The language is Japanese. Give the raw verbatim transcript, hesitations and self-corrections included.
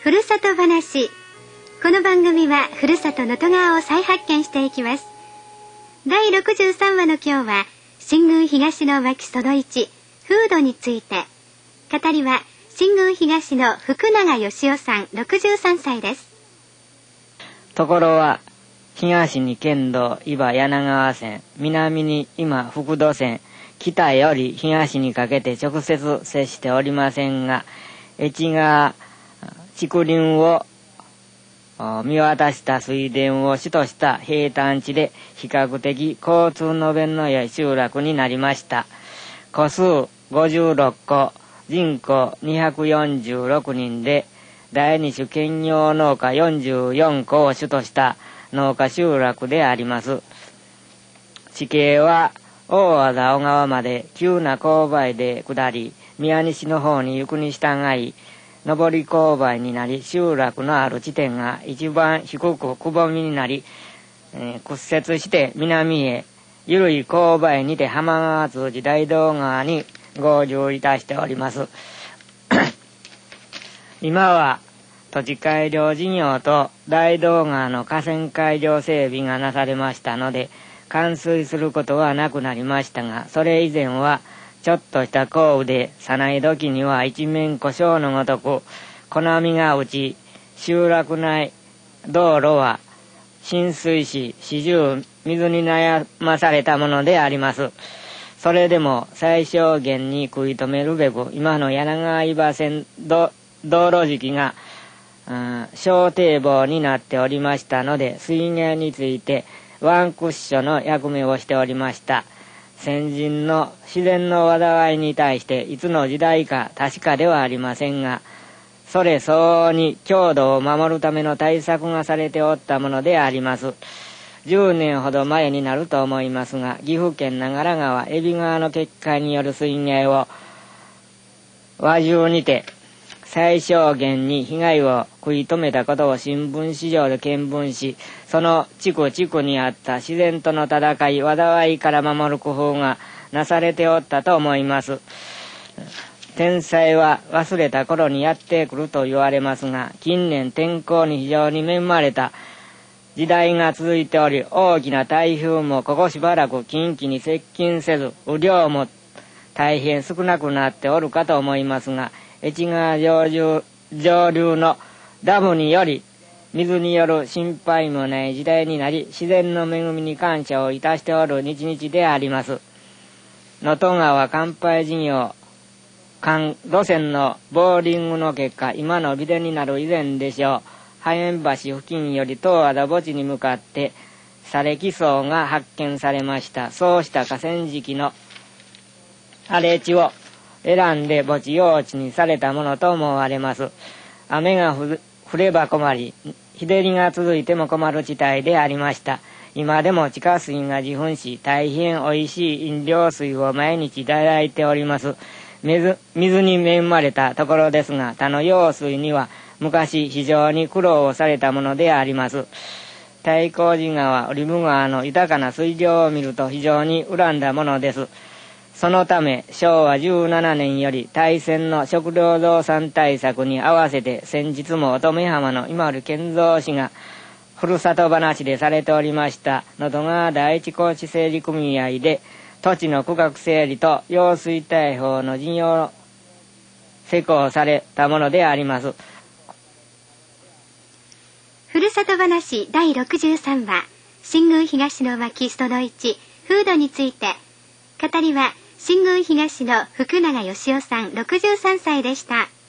ふるさと話。この番組はふるさと能登川を再発見していきます。だいろくじゅうさんわの今日は新宮東の巻そのいち、風土について。語りは新宮東の福永義雄さんろくじゅうさんさいです。 ところは東に県道今柳川線、南に今福土線、北より東にかけて直接接しておりませんが、越川竹林を見渡した水田を主とした平坦地で比較的交通の便の良い集落になりました。戸数ごじゅうろっこ、人口にひゃくよんじゅうろくにんで、第二種兼業農家よんじゅうよんこを主とした農家集落であります。地形は大和田小川まで急な勾配で下り、宮西の方に行くに従い、上り勾配になり、集落のある地点が一番低くくぼみになり、えー、屈折して南へ緩い勾配にて浜川通じ大道川に合流いたしております。今は土地改良事業と大道川の河川改良整備がなされましたので、冠水することはなくなりましたが、それ以前はちょっとした降雨で、さない時には一面故障のごとく、小波が打ち、集落内道路は浸水し、始終水に悩まされたものであります。それでも最小限に食い止めるべく、今の柳川岩線道路敷が、うん、小堤防になっておりましたので、水源についてワンクッションの役目をしておりました。先人の自然の災いに対していつの時代か確かではありませんが、それ相応に郷土を守るための対策がされておったものであります。じゅうねんほど前になると思いますが、岐阜県長良川海老川の決壊による水害を和中にて最小限に被害を食い止めたことを新聞紙上で見聞し、その地区地区にあった自然との戦い、災いから守る工夫がなされておったと思います。天災は忘れた頃にやってくると言われますが、近年天候に非常に恵まれた時代が続いており、大きな台風もここしばらく近畿に接近せず、雨量も大変少なくなっておるかと思いますが、越川上流、上流のダムにより水による心配もない時代になり、自然の恵みに感謝をいたしておる日々であります。能登川乾杯事業幹路線のボーリングの結果、今の美田になる以前でしょう。波円橋付近より東和田墓地に向かって砂礫層が発見されました。そうした河川敷の荒れ地を選んで墓地用地にされたものと思われます。雨が降れば困り、日照りが続いても困る地帯でありました。今でも地下水が自噴し、大変おいしい飲料水を毎日いただいております。水、水に恵まれたところですが、他の用水には昔非常に苦労をされたものであります。太閤寺川、織部川の豊かな水量を見ると非常に恨んだものです。そのためしょうわじゅうななねんより大戦の食料増産対策に合わせて、先日も乙女浜の今る健三氏がふるさと話でされておりました能登川第一高知整理組合で土地の区画整理と揚水大砲の事業施行されたものであります。 ふるさと話だいろくじゅうさんわ、新宮東の巻そのいち、風土について。語りは新宮東の福永義雄さんろくじゅうさんさいでした。